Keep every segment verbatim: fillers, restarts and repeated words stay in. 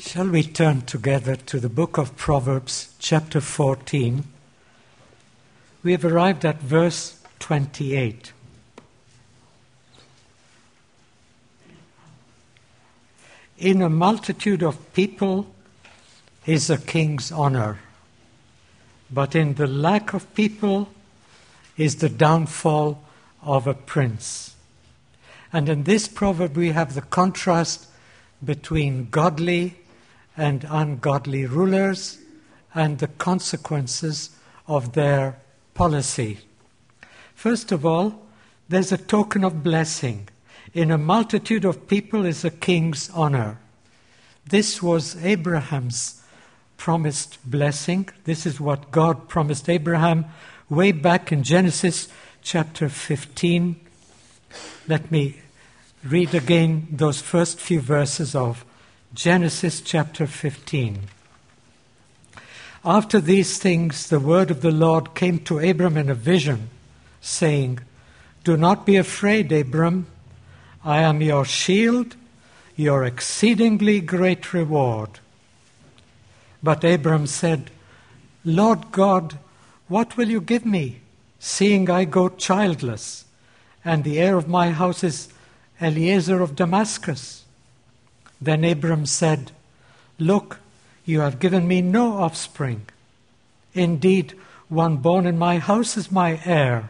Shall we turn together to the book of Proverbs, chapter fourteen? We have arrived at verse twenty-eight. In a multitude of people is a king's honor, but in the lack of people is the downfall of a prince. And in this proverb we have the contrast between godly and ungodly rulers and the consequences of their policy. First of all, there's a token of blessing. In a multitude of people is a king's honor. This was Abraham's promised blessing. This is what God promised Abraham way back in Genesis chapter fifteen. Let me read again those first few verses of Genesis chapter fifteen. After these things, the word of the Lord came to Abram in a vision, saying, "Do not be afraid, Abram. I am your shield, your exceedingly great reward." But Abram said, "Lord God, what will you give me, seeing I go childless, and the heir of my house is Eliezer of Damascus?" Then Abram said, "Look, you have given me no offspring. Indeed, one born in my house is my heir."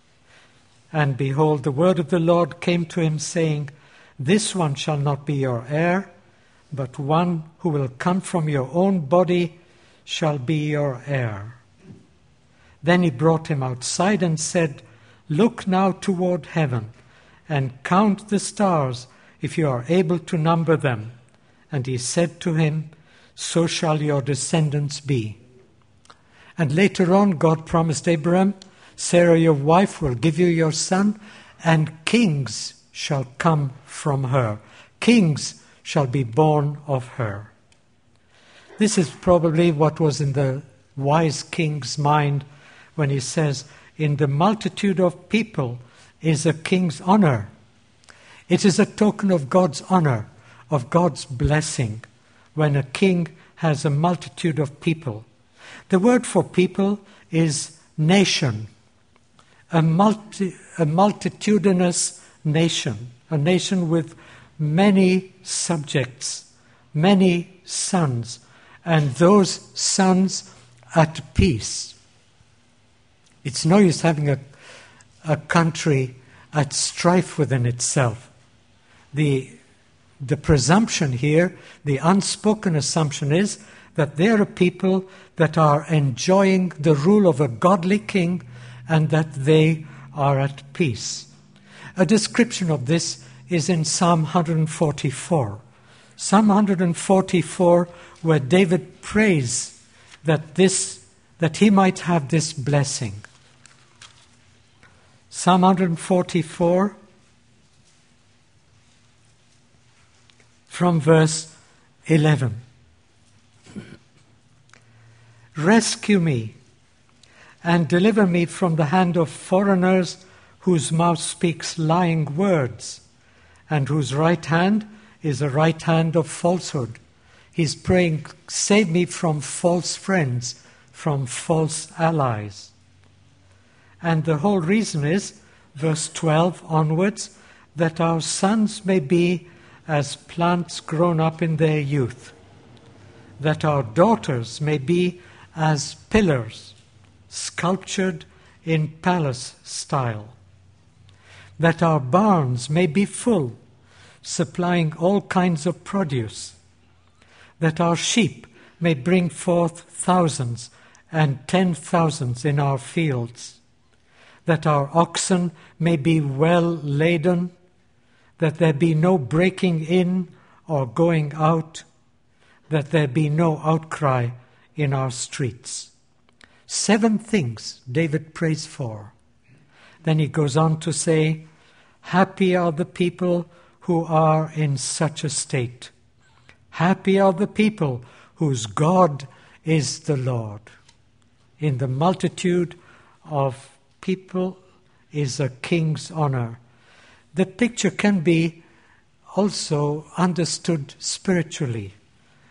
And behold, the word of the Lord came to him, saying, "This one shall not be your heir, but one who will come from your own body shall be your heir." Then he brought him outside and said, "Look now toward heaven, and count the stars, if you are able to number them." And he said to him, "So shall your descendants be." And later on, God promised Abraham, "Sarah your wife will give you your son, and kings shall come from her. Kings shall be born of her." This is probably what was in the wise king's mind when he says, "In the multitude of people is a king's honor." It is a token of God's honor, of God's blessing, when a king has a multitude of people. The word for people is nation, a, multi, a multitudinous nation, a nation with many subjects, many sons, and those sons at peace. It's no use having a, a country at strife within itself. The, the presumption here, the unspoken assumption is that there are people that are enjoying the rule of a godly king and that they are at peace. A description of this is in Psalm one forty-four. Psalm one forty-four, where David prays that this, that he might have this blessing. Psalm one forty-four, from verse eleven. "Rescue me and deliver me from the hand of foreigners whose mouth speaks lying words and whose right hand is a right hand of falsehood." He's praying, "Save me from false friends, from false allies." And the whole reason is, verse twelve onwards, that our sons may be as plants grown up in their youth, that our daughters may be as pillars sculptured in palace style, that our barns may be full, supplying all kinds of produce, that our sheep may bring forth thousands and ten thousands in our fields, that our oxen may be well laden, that there be no breaking in or going out, that there be no outcry in our streets. Seven things David prays for. Then he goes on to say, "Happy are the people who are in such a state. Happy are the people whose God is the Lord." In the multitude of people is a king's honor. The picture can be also understood spiritually.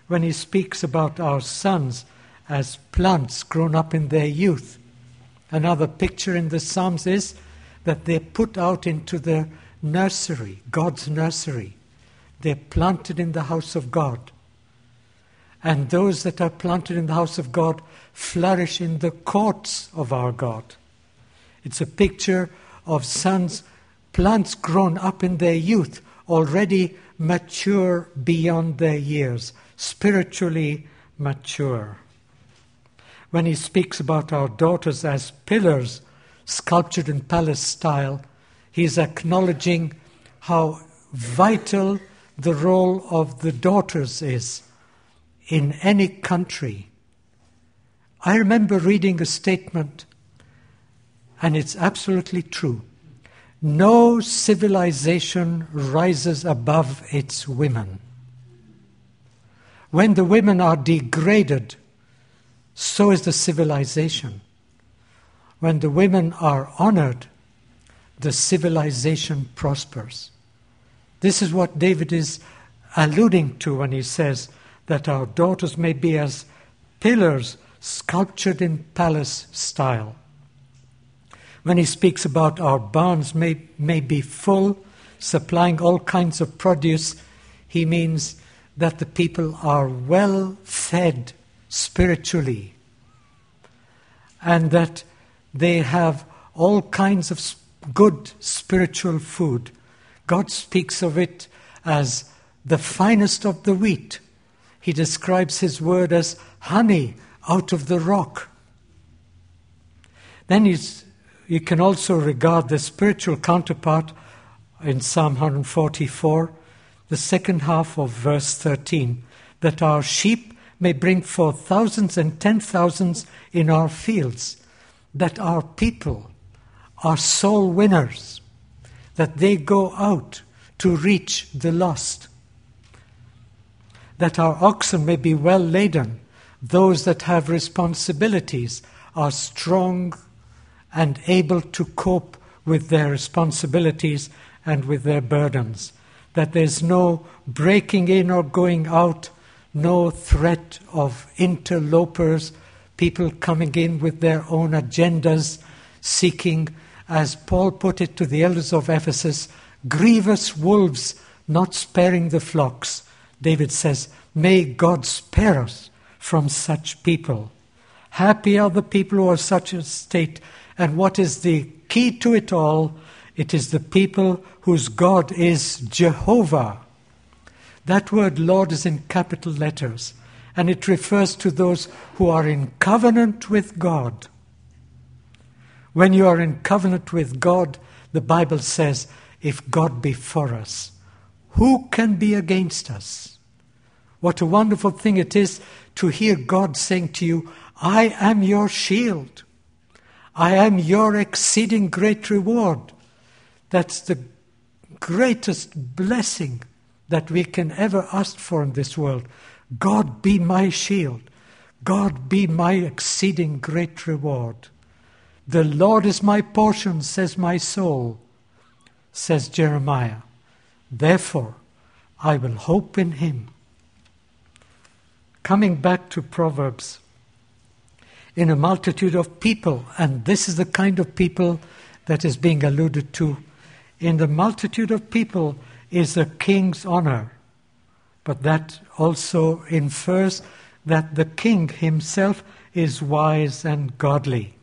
when he speaks about our sons as plants grown up in their youth. Another picture in the Psalms is that they're put out into the nursery, God's nursery. They're planted in the house of God. And those that are planted in the house of God flourish in the courts of our God. It's a picture of sons, plants grown up in their youth, already mature beyond their years, spiritually mature. When he speaks about our daughters as pillars sculptured in palace style, he is acknowledging how vital the role of the daughters is in any country. I remember reading a statement, and it's absolutely true. No civilization rises above its women. When the women are degraded, so is the civilization. When the women are honored, the civilization prospers. This is what David is alluding to when he says that our daughters may be as pillars sculptured in palace style. When he speaks about our barns may, may be full, supplying all kinds of produce, he means that the people are well fed spiritually and that they have all kinds of good spiritual food. God speaks of it as the finest of the wheat. He describes his word as honey out of the rock. Then he's, you can also regard the spiritual counterpart in Psalm one forty-four, the second half of verse thirteen, that our sheep may bring forth thousands and ten thousands in our fields, that our people are soul winners, that they go out to reach the lost, that our oxen may be well laden, those that have responsibilities are strong and able to cope with their responsibilities and with their burdens, that there's no breaking in or going out, no threat of interlopers, people coming in with their own agendas, seeking, as Paul put it to the elders of Ephesus, grievous wolves not sparing the flocks. David says, may God spare us from such people. Happy are the people who are such a state. And what is the key to it all? It is the people whose God is Jehovah. That word Lord is in capital letters, and it refers to those who are in covenant with God. When you are in covenant with God, the Bible says, if God be for us, who can be against us? What a wonderful thing it is to hear God saying to you, I am your shield. I am your exceeding great reward. That's the greatest blessing that we can ever ask for in this world. God be my shield. God be my exceeding great reward. The Lord is my portion, says my soul, says Jeremiah. Therefore, I will hope in him. Coming back to Proverbs, in a multitude of people, and this is the kind of people that is being alluded to, in the multitude of people is a king's honor. But that also infers that the king himself is wise and godly.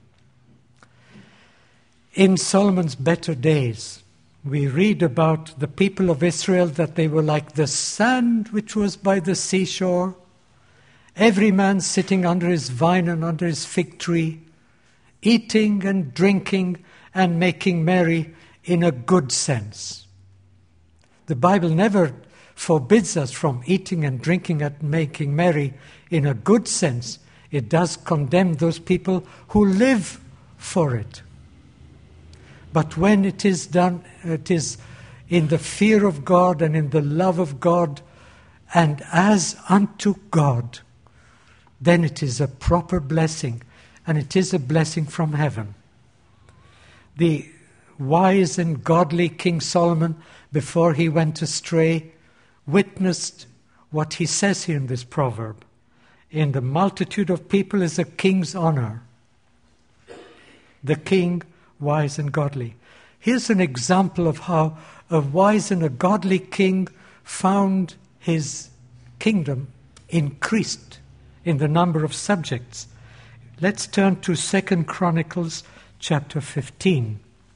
In Solomon's better days, we read about the people of Israel that they were like the sand which was by the seashore, every man sitting under his vine and under his fig tree, eating and drinking and making merry in a good sense. The Bible never forbids us from eating and drinking and making merry in a good sense. It does condemn those people who live for it. But when it is done, it is in the fear of God and in the love of God and as unto God, then it is a proper blessing, and it is a blessing from heaven. The wise and godly King Solomon, before he went astray, witnessed what he says here in this proverb. In the multitude of people is a king's honor. The king, wise and godly. Here's an example of how a wise and a godly king found his kingdom increased in the number of subjects. Let's turn to Second Chronicles chapter fifteen.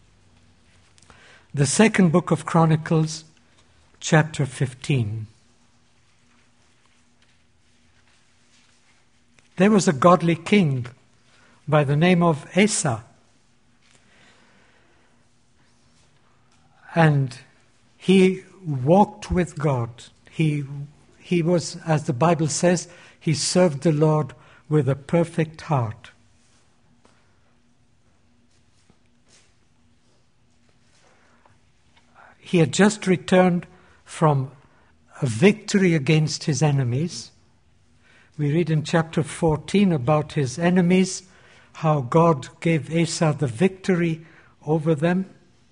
The second book of Chronicles, chapter fifteen. There was a godly king by the name of Asa. And he walked with God. He, he was, as the Bible says, he served the Lord with a perfect heart. He had just returned from a victory against his enemies. We read in chapter fourteen about his enemies, how God gave Asa the victory over them.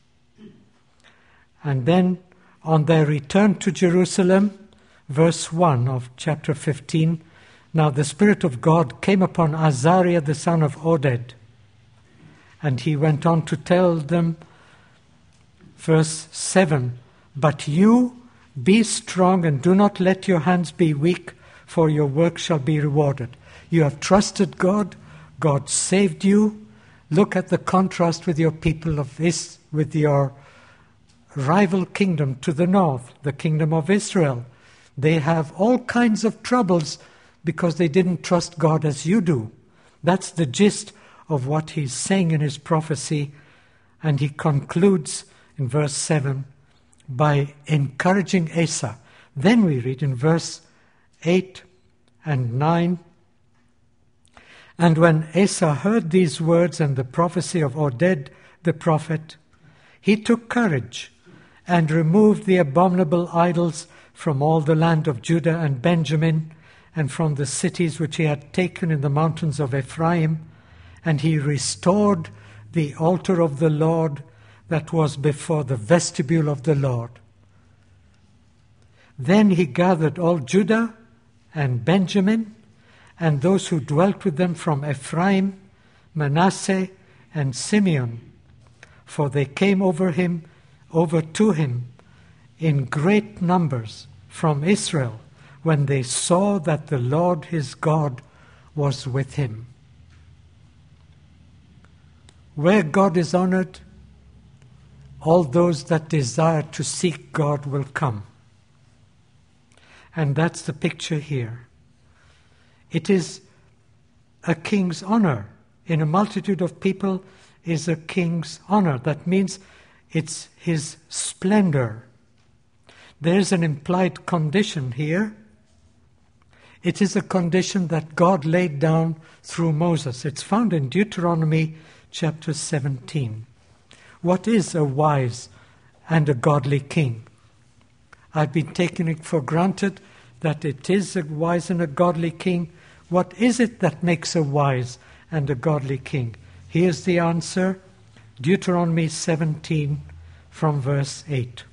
And then on their return to Jerusalem, verse one of chapter fifteen, now the Spirit of God came upon Azariah the son of Oded. And he went on to tell them, verse seven, but you be strong and do not let your hands be weak, for your work shall be rewarded. You have trusted God. God saved you. Look at the contrast with your people of this, with your rival kingdom to the north, the kingdom of Israel. They have all kinds of troubles because they didn't trust God as you do. That's the gist of what he's saying in his prophecy. And he concludes in verse seven by encouraging Asa. Then we read in verse eight and nine, and when Asa heard these words and the prophecy of Oded the prophet, he took courage and removed the abominable idols from all the land of Judah and Benjamin and from the cities which he had taken in the mountains of Ephraim, and he restored the altar of the Lord that was before the vestibule of the Lord. Then he gathered all Judah and Benjamin, and those who dwelt with them from Ephraim, Manasseh, and Simeon, for they came over him, over to him, in great numbers from Israel, when they saw that the Lord his God was with him. Where God is honored, all those that desire to seek God will come. And that's the picture here. It is a king's honor. In a multitude of people is a king's honor. That means it's his splendor. There's an implied condition here. It is a condition that God laid down through Moses. It's found in Deuteronomy chapter seventeen. What is a wise and a godly king? I've been taking it for granted that it is a wise and a godly king. What is it that makes a wise and a godly king? Here's the answer. Deuteronomy seventeen from verse eight.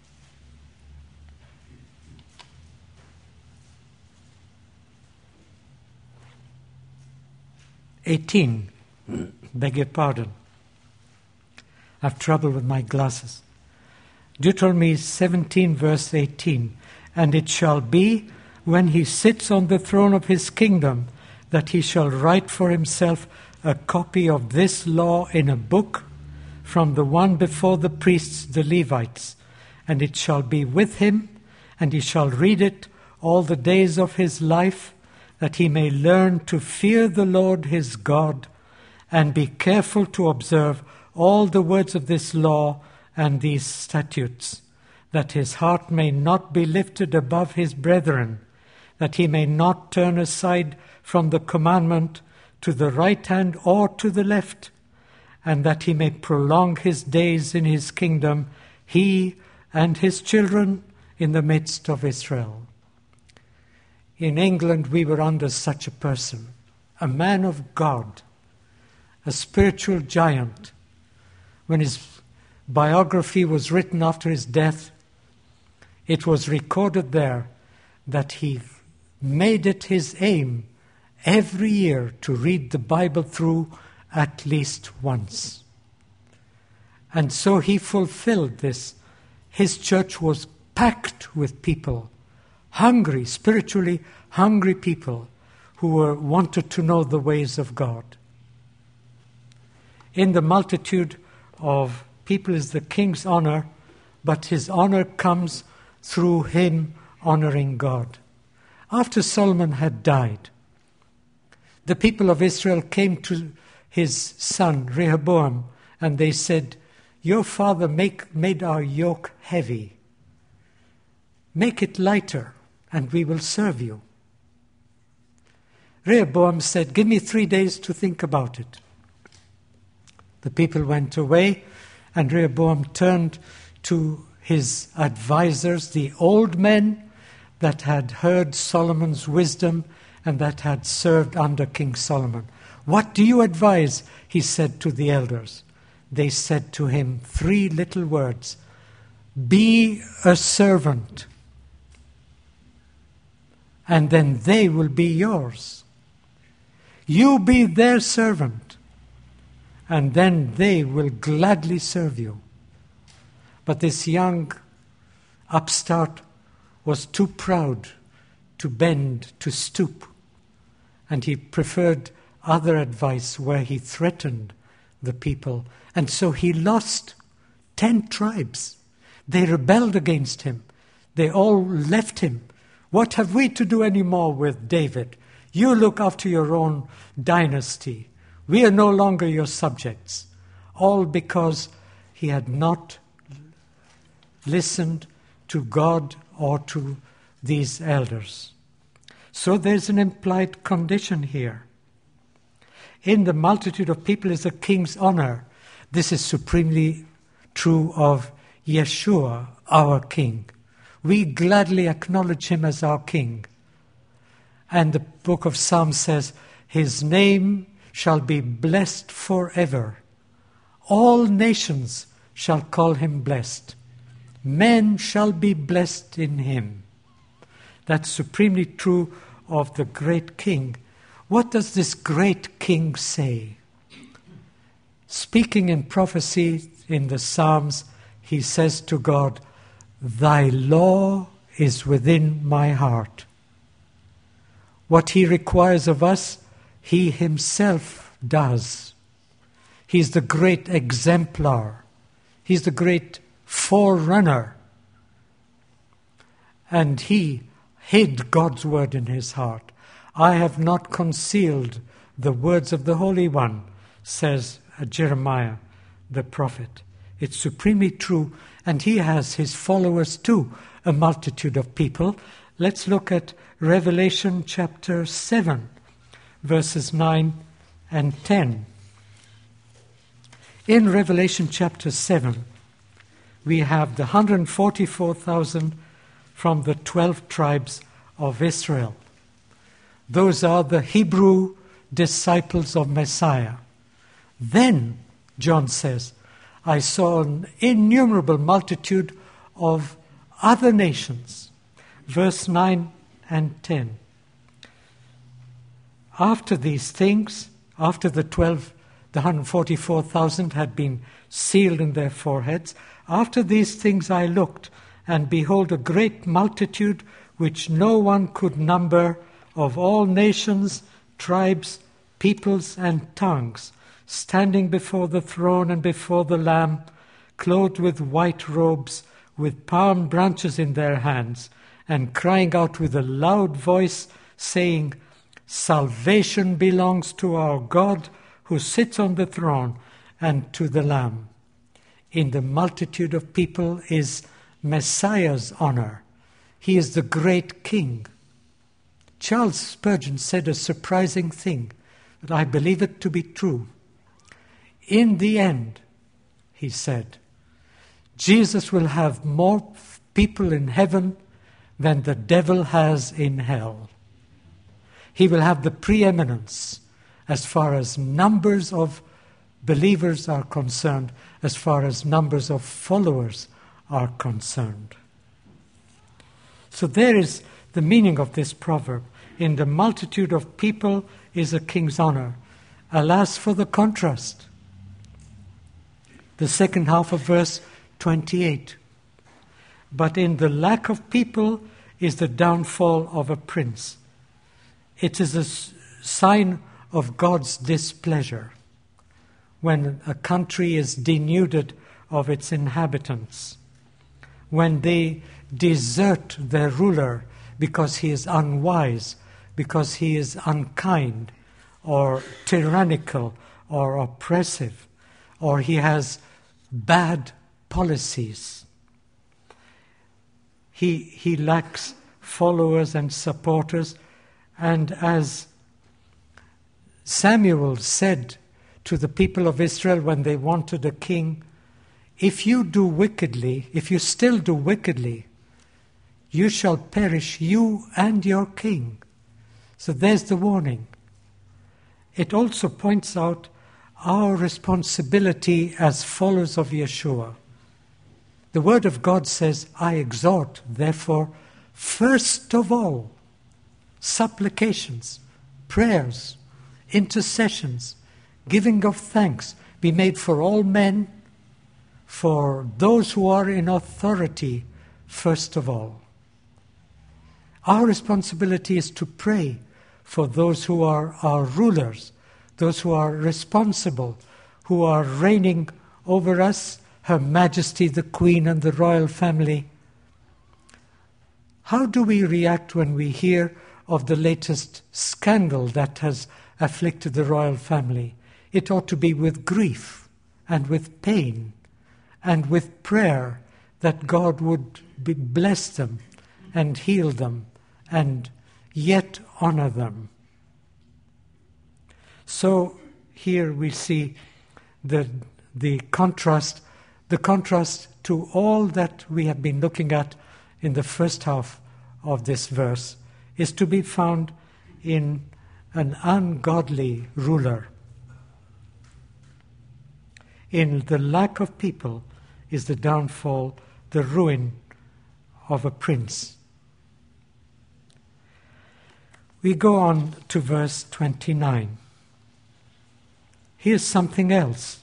eighteen. Beg your pardon. I have trouble with my glasses. Deuteronomy seventeen, verse eighteen. And it shall be, when he sits on the throne of his kingdom, that he shall write for himself a copy of this law in a book from the one before the priests, the Levites. And it shall be with him, and he shall read it all the days of his life, that he may learn to fear the Lord his God, and be careful to observe all the words of this law and these statutes, that his heart may not be lifted above his brethren, that he may not turn aside from the commandment to the right hand or to the left, and that he may prolong his days in his kingdom, he and his children in the midst of Israel. In England, we were under such a person, a man of God, a spiritual giant. When his biography was written after his death, it was recorded there that he made it his aim every year to read the Bible through at least once. And so he fulfilled this. His church was packed with people, hungry, spiritually hungry people who were wanted to know the ways of God. In the multitude of people is the king's honor, but his honor comes through him honoring God. After Solomon had died, the people of Israel came to his son Rehoboam, and they said, "Your father make, made our yoke heavy. Make it lighter, and we will serve you." Rehoboam said, "Give me three days to think about it." The people went away, and Rehoboam turned to his advisors, the old men that had heard Solomon's wisdom and that had served under King Solomon. "What do you advise?" he said to the elders. They said to him three little words: "Be a servant, and then they will be yours. You be their servant, and then they will gladly serve you." But this young upstart was too proud to bend, to stoop, and he preferred other advice where he threatened the people. And so he lost ten tribes. They rebelled against him. They all left him. "What have we to do anymore with David? You look after your own dynasty. We are no longer your subjects." All because he had not listened to God or to these elders. So there's an implied condition here. In the multitude of people is a king's honor. This is supremely true of Yeshua, our King. We gladly acknowledge him as our King. And the book of Psalms says, "His name shall be blessed forever. All nations shall call him blessed. Men shall be blessed in him." That's supremely true of the great King. What does this great King say? Speaking in prophecy in the Psalms, he says to God, "Thy law is within my heart." What he requires of us, he himself does. He's the great exemplar. He's the great forerunner. And he hid God's word in his heart. "I have not concealed the words of the Holy One," says Jeremiah the prophet. It's supremely true, and he has his followers too, a multitude of people. Let's look at Revelation chapter seven, verses nine and ten. In Revelation chapter seven, we have the one hundred forty-four thousand from the twelve tribes of Israel. Those are the Hebrew disciples of Messiah. Then, John says, "I saw an innumerable multitude of other nations." Verse nine and ten. After these things, after the twelve, the one hundred forty-four thousand had been sealed in their foreheads, "After these things I looked, and behold a great multitude which no one could number, of all nations, tribes, peoples, and tongues, standing before the throne and before the Lamb, clothed with white robes, with palm branches in their hands, and crying out with a loud voice, saying, 'Salvation belongs to our God who sits on the throne and to the Lamb.'" In the multitude of people is Messiah's honor. He is the great King. Charles Spurgeon said a surprising thing, but I believe it to be true. In the end, he said, Jesus will have more people in heaven than the devil has in hell. He will have the preeminence as far as numbers of believers are concerned, as far as numbers of followers are concerned. So there is the meaning of this proverb. In the multitude of people is a king's honor. Alas for the contrast. The second half of verse twenty-eight. But in the lack of people is the downfall of a prince. It is a sign of God's displeasure when a country is denuded of its inhabitants, when they desert their ruler because he is unwise, because he is unkind or tyrannical or oppressive, or he has bad policies. He, he lacks followers and supporters, and as Samuel said to the people of Israel when they wanted a king, if you do wickedly, if you still do wickedly, you shall perish, you and your king. So there's the warning. It also points out our responsibility as followers of Yeshua. The Word of God says, I exhort, therefore, first of all, supplications, prayers, intercessions, giving of thanks be made for all men, for those who are in authority, first of all. Our responsibility is to pray for those who are our rulers, those who are responsible, who are reigning over us, Her Majesty the Queen and the royal family. How do we react when we hear of the latest scandal that has afflicted the royal family? It ought to be with grief and with pain and with prayer that God would be bless them and heal them and yet honor them. So here we see the, the contrast, the contrast to all that we have been looking at in the first half of this verse is to be found in an ungodly ruler. In the lack of people is the downfall, the ruin of a prince. We go on to verse twenty-nine. Here's something else.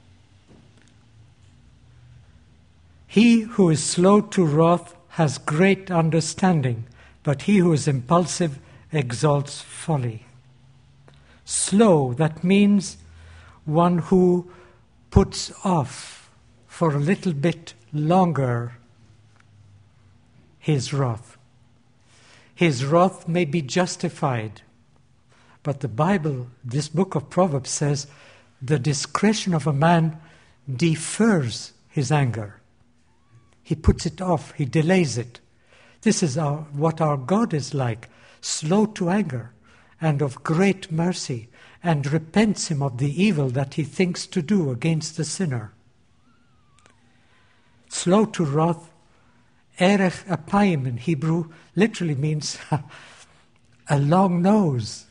He who is slow to wrath has great understanding, but he who is impulsive exalts folly. Slow, that means one who puts off for a little bit longer his wrath. His wrath may be justified, but the Bible, this book of Proverbs says, the discretion of a man defers his anger. He puts it off, he delays it. This is our, what our God is like, slow to anger and of great mercy, and repents him of the evil that he thinks to do against the sinner. Slow to wrath, erech apayim in Hebrew, literally means a long nose.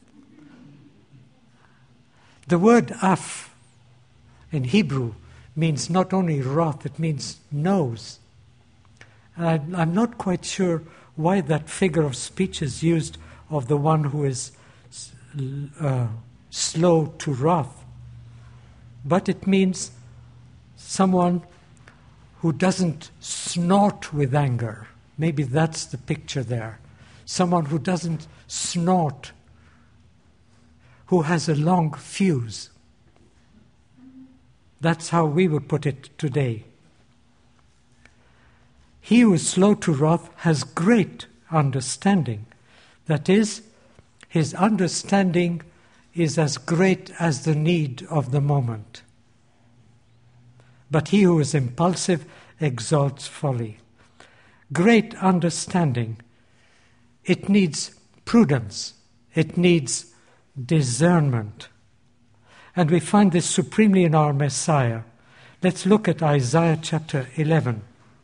The word af in Hebrew means not only wrath, it means nose. And I'm not quite sure why that figure of speech is used of the one who is uh, slow to wrath. But it means someone who doesn't snort with anger. Maybe that's the picture there. Someone who doesn't snort, who has a long fuse. That's how we would put it today. He who is slow to wrath has great understanding. That is, his understanding is as great as the need of the moment. But he who is impulsive exalts folly. Great understanding. It needs prudence. It needs discernment. And we find this supremely in our Messiah. Let's look at Isaiah chapter eleven.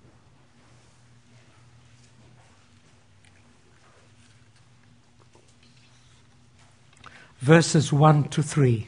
Verses one to three.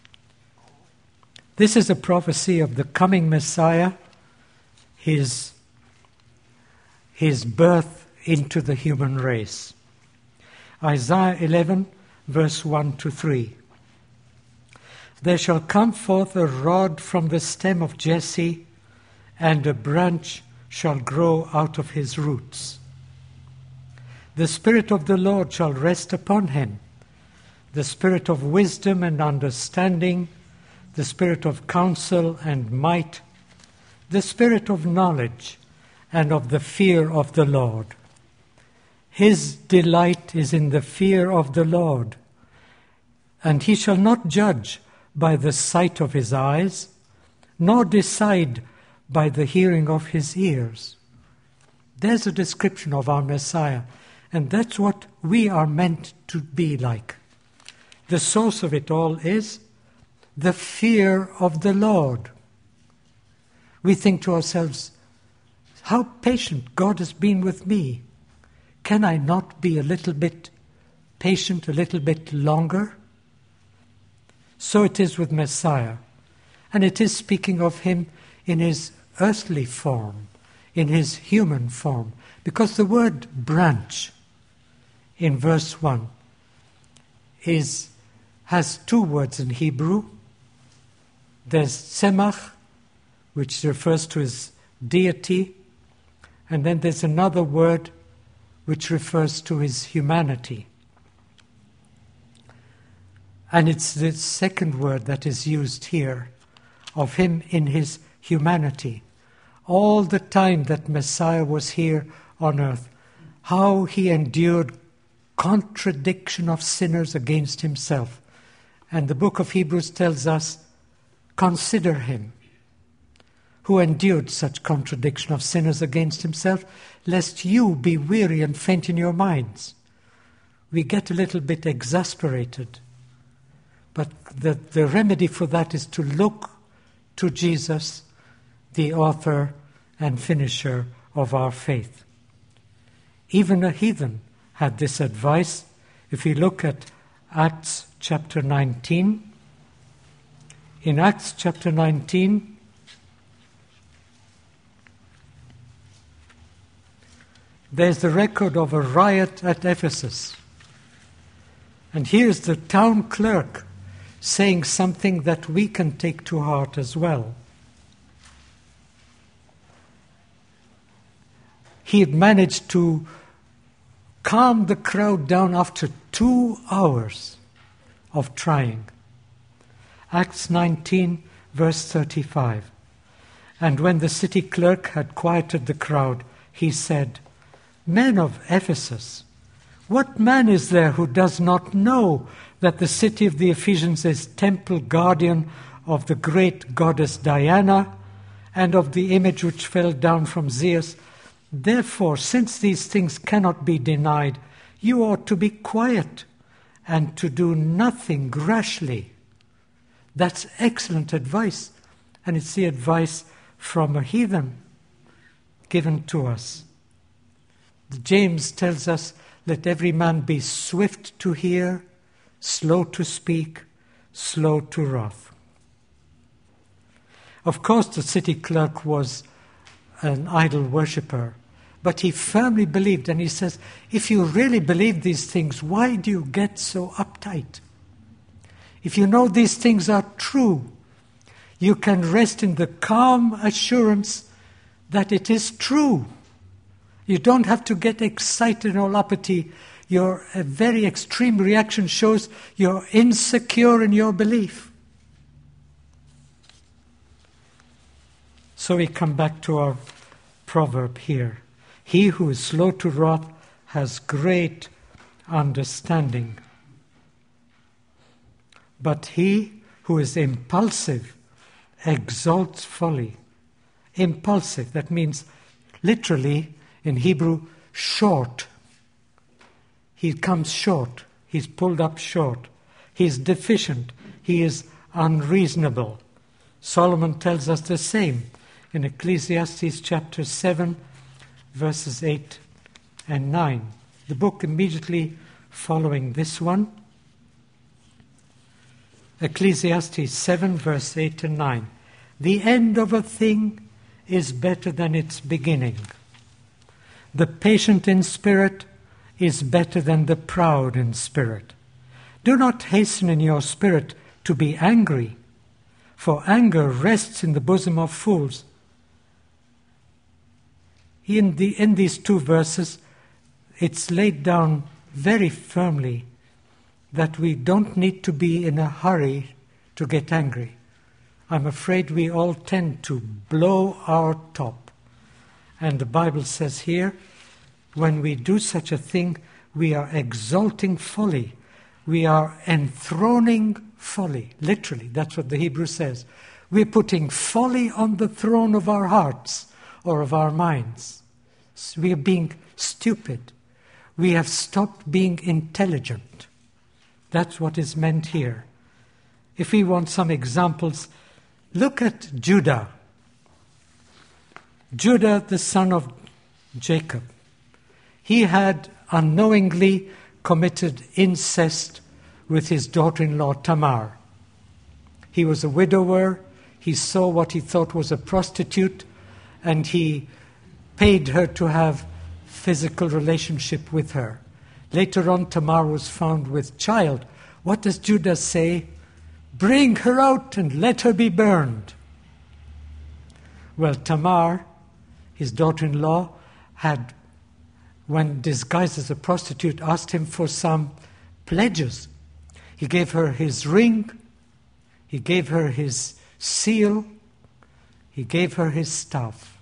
This is a prophecy of the coming Messiah, his, his birth into the human race. Isaiah eleven, verse one to three. There shall come forth a rod from the stem of Jesse, and a branch shall grow out of his roots. The Spirit of the Lord shall rest upon him, the Spirit of wisdom and understanding, the Spirit of counsel and might, the Spirit of knowledge and of the fear of the Lord. His delight is in the fear of the Lord, and he shall not judge by the sight of his eyes, nor decide by the hearing of his ears. There's a description of our Messiah, and that's what we are meant to be like. The source of it all is the fear of the Lord. We think to ourselves, how patient God has been with me. Can I not be a little bit patient, a little bit longer? So it is with Messiah. And it is speaking of him in his earthly form, in his human form. Because the word branch in verse one is, has two words in Hebrew. There's tzemach, which refers to his deity, and then there's another word which refers to his humanity. And it's the second word that is used here, of him in his humanity. All the time that Messiah was here on earth, how he endured contradiction of sinners against himself. And the book of Hebrews tells us, consider him who endured such contradiction of sinners against himself, lest you be weary and faint in your minds. We get a little bit exasperated. But the, the remedy for that is to look to Jesus, the author and finisher of our faith. Even a heathen had this advice. If we look at Acts chapter nineteen, in Acts chapter nineteen, there's the record of a riot at Ephesus. And here's the town clerk saying something that we can take to heart as well. He had managed to calm the crowd down after two hours of trying. Acts nineteen, verse thirty-five. And when the city clerk had quieted the crowd, he said, Men of Ephesus, what man is there who does not know that the city of the Ephesians is temple guardian of the great goddess Diana and of the image which fell down from Zeus? Therefore, since these things cannot be denied, you ought to be quiet and to do nothing rashly. That's excellent advice, and it's the advice from a heathen given to us. James tells us, let every man be swift to hear, slow to speak, slow to wrath. Of course, the city clerk was an idol worshipper, but he firmly believed, and he says, if you really believe these things, why do you get so uptight? If you know these things are true, you can rest in the calm assurance that it is true. You don't have to get excited or uppity. Your a very extreme reaction shows you're insecure in your belief. So we come back to our proverb here. He who is slow to wrath has great understanding. But he who is impulsive exalts folly. Impulsive, that means literally in Hebrew, short. He comes short. He's pulled up short. He's deficient. He is unreasonable. Solomon tells us the same in Ecclesiastes chapter seven, verses eight and nine. The book immediately following this one. Ecclesiastes seven, verse eight and nine. The end of a thing is better than its beginning. The patient in spirit is better than the proud in spirit. Do not hasten in your spirit to be angry, for anger rests in the bosom of fools. In, the, in these two verses, it's laid down very firmly that we don't need to be in a hurry to get angry. I'm afraid we all tend to blow our top. And the Bible says here, when we do such a thing, we are exalting folly. We are enthroning folly. Literally, that's what the Hebrew says. We're putting folly on the throne of our hearts or of our minds. We are being stupid. We have stopped being intelligent. That's what is meant here. If we want some examples, look at Judah. Judah, the son of Jacob. He had unknowingly committed incest with his daughter-in-law Tamar. He was a widower. He saw what he thought was a prostitute, and he paid her to have physical relationship with her. Later on, Tamar was found with child. What does Judah say? Bring her out and let her be burned. Well, Tamar, his daughter-in-law, had, when disguised as a prostitute, asked him for some pledges. He gave her his ring, he gave her his seal, he gave her his staff.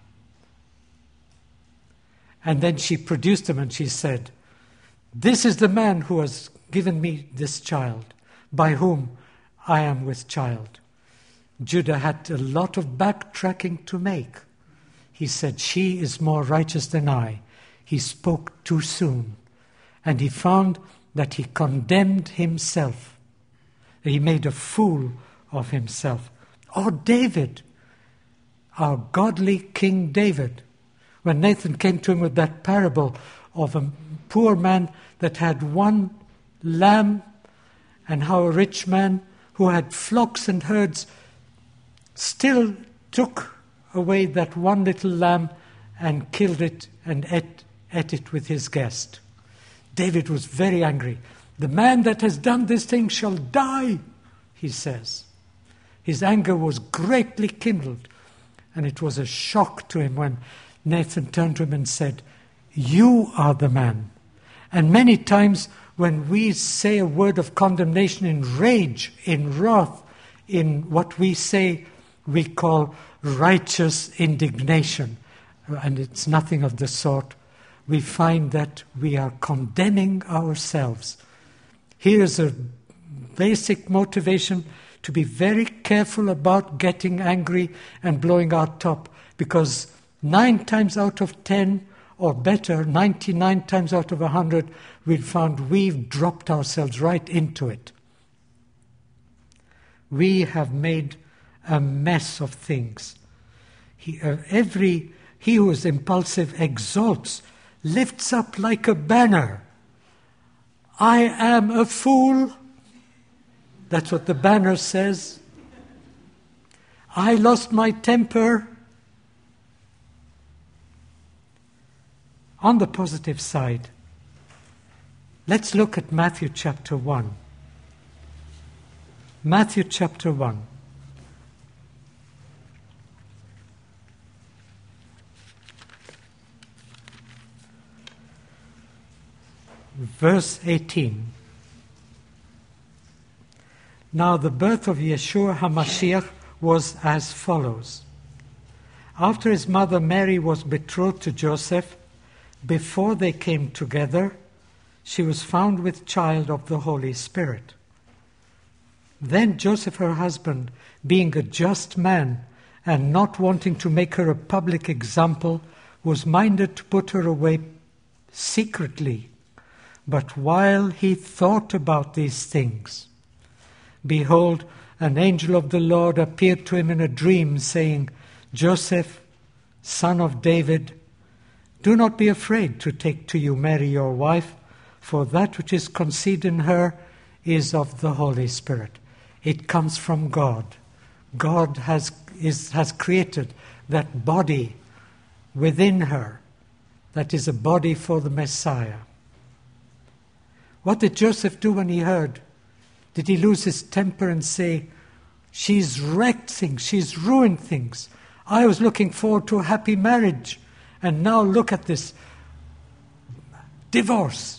And then she produced him and she said, "This is the man who has given me this child, by whom I am with child." Judah had a lot of backtracking to make. He said, "She is more righteous than I." He spoke too soon. And he found that he condemned himself. He made a fool of himself. Or David, our godly King David, when Nathan came to him with that parable of a poor man that had one lamb, and how a rich man who had flocks and herds still took away that one little lamb and killed it and ate, ate it with his guest. David was very angry. "The man that has done this thing shall die," he says. His anger was greatly kindled, and it was a shock to him when Nathan turned to him and said, "You are the man." And many times when we say a word of condemnation in rage, in wrath, in what we say we call righteous indignation, and it's nothing of the sort, we find that we are condemning ourselves. Here's a basic motivation to be very careful about getting angry and blowing our top, because nine times out of ten, or better, ninety-nine times out of a hundred, we've found we've dropped ourselves right into it. We have made a mess of things. He, uh, every he who is impulsive exalts, lifts up like a banner. "I am a fool." That's what the banner says. "I lost my temper." On the positive side, let's look at Matthew chapter one. Matthew chapter one. Verse eighteen. Now the birth of Yeshua HaMashiach was as follows. After his mother Mary was betrothed to Joseph, before they came together, she was found with child of the Holy Spirit. Then Joseph, her husband, being a just man and not wanting to make her a public example, was minded to put her away secretly. But while he thought about these things, behold, an angel of the Lord appeared to him in a dream, saying, "Joseph, son of David, do not be afraid to take to you Mary your wife, for that which is conceived in her is of the Holy Spirit." It comes from God. God has, is, has created that body within her. that is a body for the Messiah. What did Joseph do when he heard? Did he lose his temper and say, she's wrecked things, she's ruined things. I was looking forward to a happy marriage, and now look at this divorce.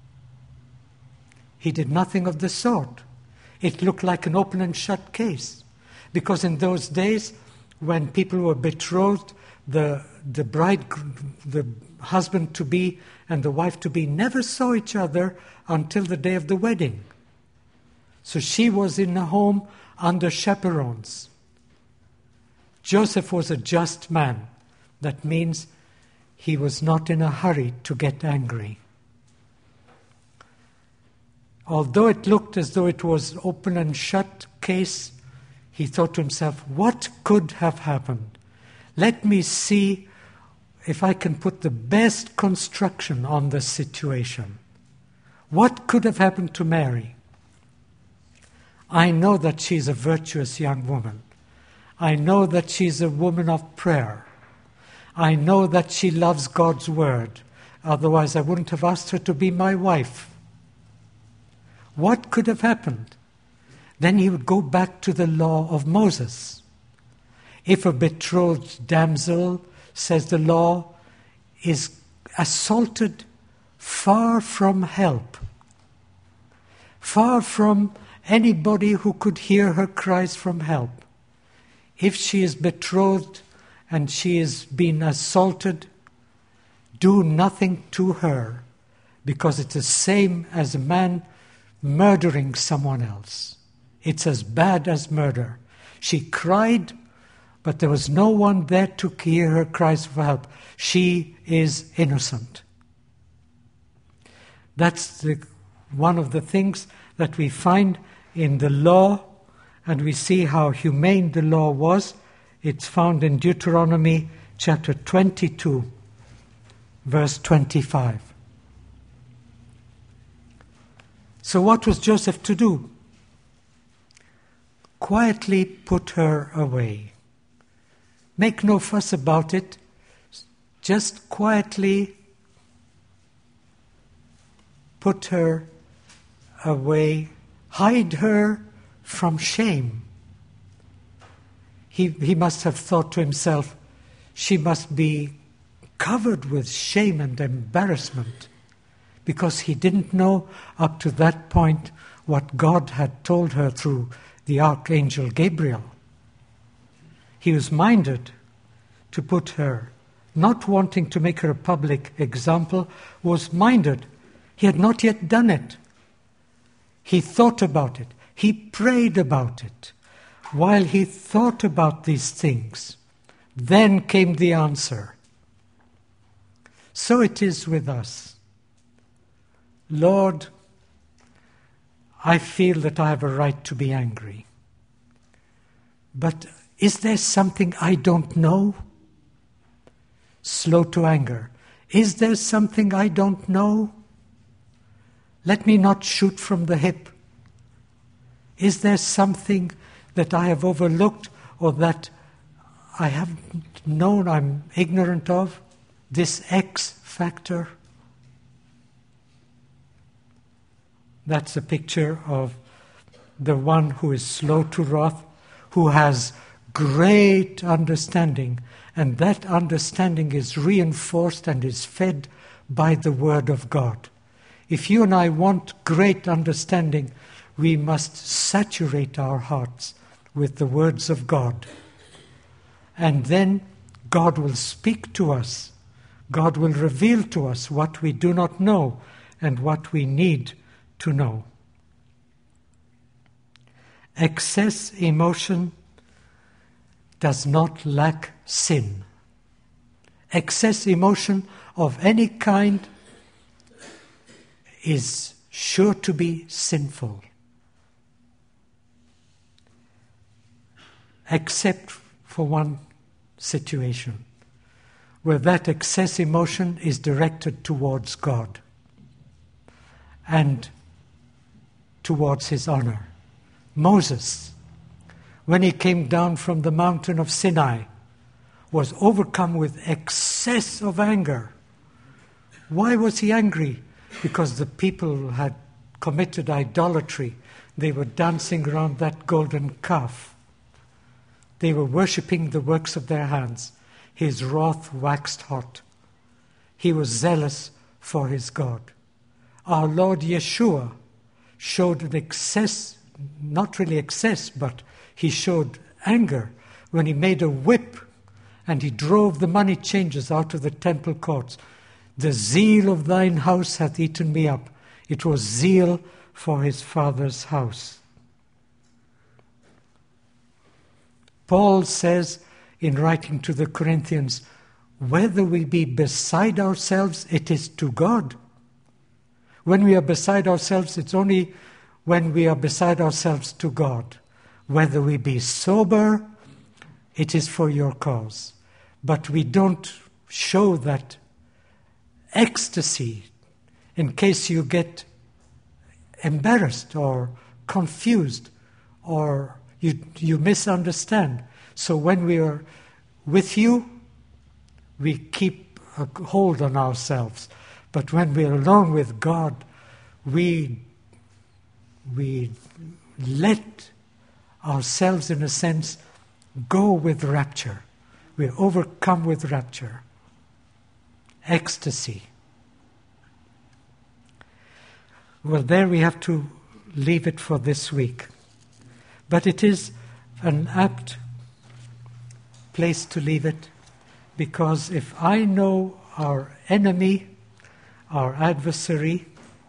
He did nothing of the sort. It looked like an open and shut case. Because in those days, when people were betrothed, the, the bride, the husband-to-be and the wife-to-be never saw each other until the day of the wedding. So she was in a home under chaperones. Joseph was a just man. That means he was not in a hurry to get angry. Although it looked as though it was open and shut case, he thought to himself, what could have happened? Let me see if I can put the best construction on the situation. What could have happened to Mary? I know that she's a virtuous young woman. I know that she's a woman of prayer. I know that she loves God's word. Otherwise, I wouldn't have asked her to be my wife. What could have happened? Then he would go back to the law of Moses. If a betrothed damsel, says the law, is assaulted far from help, far from anybody who could hear her cries from help, if she is betrothed and she is being assaulted, do nothing to her, because it's the same as a man murdering someone else. It's as bad as murder. She cried, but there was no one there to hear her cries for help. She is innocent. That's the, one of the things that we find in the law, and we see how humane the law was. It's found in Deuteronomy chapter twenty-two, verse twenty-five. So what was Joseph to do? Quietly put her away. Make no fuss about it. Just quietly put her away. Hide her from shame. He, he must have thought to himself, she must be covered with shame and embarrassment, because he didn't know up to that point what God had told her through the archangel Gabriel. He was minded to put her, not wanting to make her a public example, was minded. He had not yet done it. He thought about it. He prayed about it. While he thought about these things, then came the answer. So it is with us. Lord, I feel that I have a right to be angry. But is there something I don't know? Slow to anger. Is there something I don't know? Let me not shoot from the hip. Is there something that I have overlooked or that I haven't known, I'm ignorant of? This X factor? That's a picture of the one who is slow to wrath, who has great understanding, and that understanding is reinforced and is fed by the Word of God. If you and I want great understanding, we must saturate our hearts with the words of God. And then God will speak to us. God will reveal to us what we do not know and what we need to know. Excess emotion does not lack sin. Excess emotion of any kind is sure to be sinful. Except for one situation, where that excess emotion is directed towards God and towards his honor. Moses, when he came down from the mountain of Sinai, was overcome with excess of anger Why was he angry? Because the people had committed idolatry. They were dancing around that golden calf. They were worshipping the works of their hands. His wrath waxed hot. He was zealous for his God. Our Lord Yeshua showed an excess, not really excess, but he showed anger when he made a whip and he drove the money changers out of the temple courts. The zeal of thine house hath eaten me up. It was zeal for his Father's house. Paul says in writing to the Corinthians, whether we be beside ourselves, it is to God. When we are beside ourselves, it's only when we are beside ourselves to God. Whether we be sober, it is for your cause. But we don't show that ecstasy in case you get embarrassed or confused or you, you misunderstand. So when we are with you, we keep a hold on ourselves. But when we are alone with God, we, we let ourselves, in a sense, go with rapture. We are overcome with rapture. Ecstasy. Well, there we have to leave it for this week. But it is an apt place to leave it, because if I know our enemy, our adversary,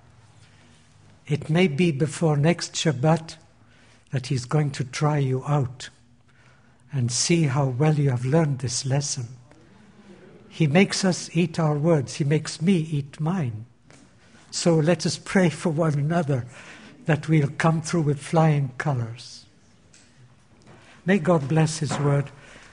it may be before next Shabbat that he's going to try you out and see how well you have learned this lesson. He makes us eat our words. He makes me eat mine. So let us pray for one another that we'll come through with flying colors. May God bless his word.